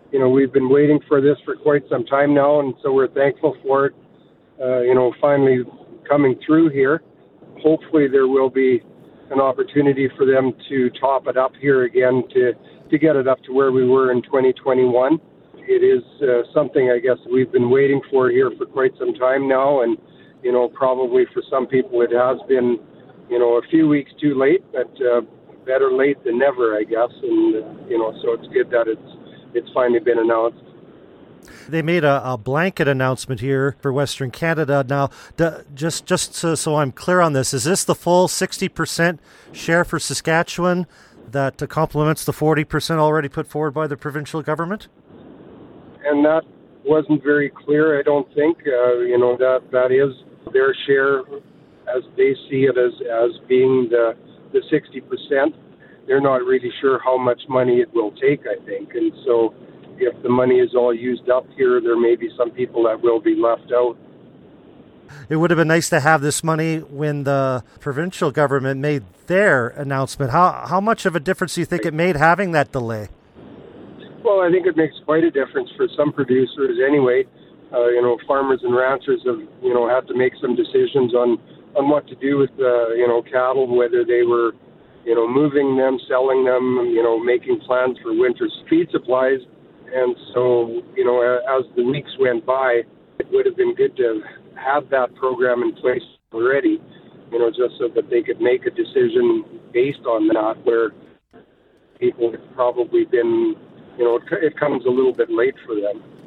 we've been waiting for this for quite some time now, and so we're thankful for it, finally coming through here. Hopefully there will be an opportunity for them to top it up here again to get it up to where we were in 2021. It is something, I guess, we've been waiting for here for quite some time now, and, probably for some people it has been, a few weeks too late, but better late than never, I guess, and, so it's good that it's finally been announced. They made a blanket announcement here for Western Canada. Now, just so I'm clear on this, is this the full 60% share for Saskatchewan that complements the 40% already put forward by the provincial government? And that wasn't very clear, I don't think. That is their share as they see it as being the 60%. They're not really sure how much money it will take, I think. And so if the money is all used up here, there may be some people that will be left out. It would have been nice to have this money when the provincial government made their announcement. How much of a difference do you think it made having that delay? Well, I think it makes quite a difference for some producers anyway. Farmers and ranchers have, had to make some decisions on what to do with cattle, whether they were, moving them, selling them, making plans for winter's feed supplies. And so, as the weeks went by, it would have been good to have that program in place already, just so that they could make a decision based on that, where people have probably been, it comes a little bit late for them.